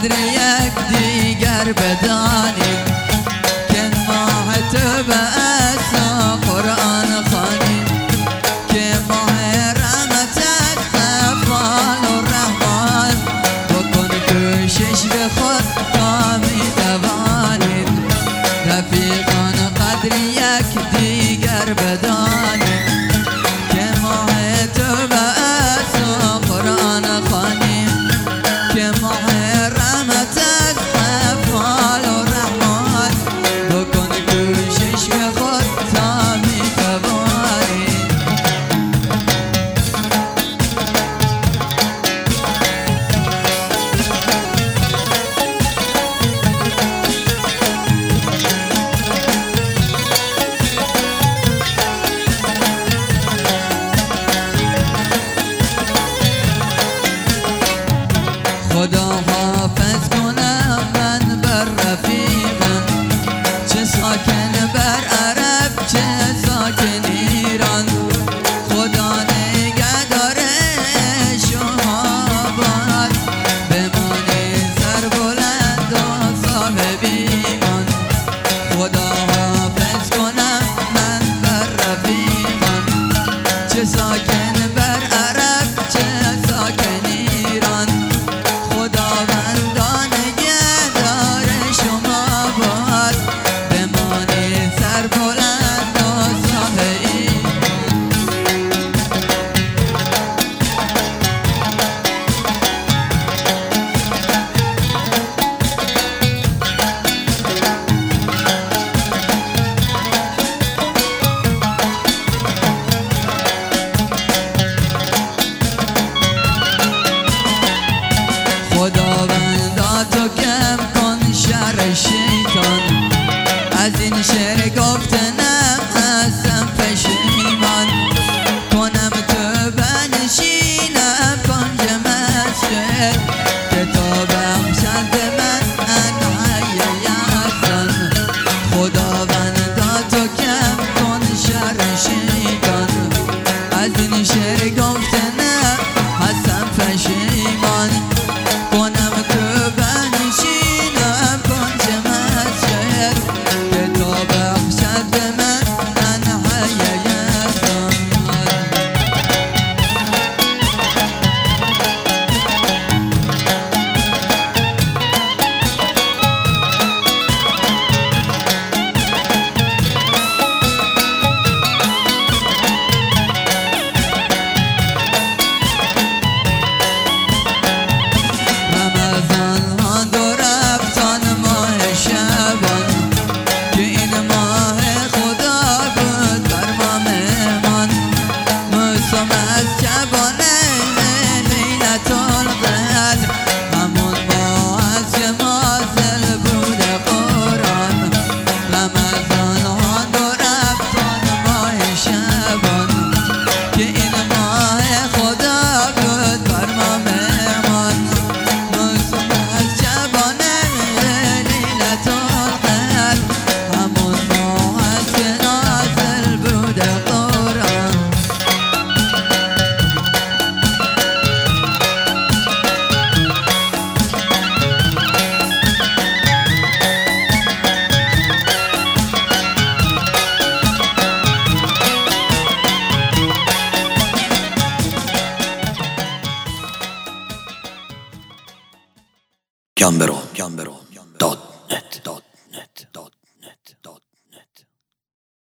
قدر یک دیگر بدانیم که ماه تو باعث قرآن خوانیم که ماه رحمتت غفار و رحمان بکن کوشش به خود تا می توانیم رفیقان قدر یک دیگر بدانیم که ماه تو باعث قرآن خوانیم که ماه رحمتت غفار و رحمان بکن کوشش به خود تا می توانیم خدا حافظ کنم من بر رفیقم چه ساکن بر عرب چه ساکن ایران خدا نگهدار شما باد بمانی سر بلند و صاحب ایمان خدا حافظ کنم من بر رفیقم چه ساکن بر عرب چه ساکن ایران خداوندان نگهدار شما باد بمانی سر بلند و صاحب خداوندا تو کم کن شر شیطان از این شعر گفتنم هستم پشیمان کنم تو بنشینم کنج مسجد که تو بخشد من انحی یزدان خداوندا تو کم کن شر شیطان از این شعر گفتنم هستم پشیمان کنم تو بنشینم کنج مسجد که تو بخشد من انحی یزدان رمضان ها دو رفتان ماه شبان که این ماه خدا بود بر ما مهمان موسم از شبانه لیلت القدر همون ماه از که نازل بود قرآن رمضان ها دو رفتان ماه شبان که این ماه خدا بود بر ما مهمان موسم از شبانه لیلت القدر همون ماه از که نازل بود قرآن Gambero.com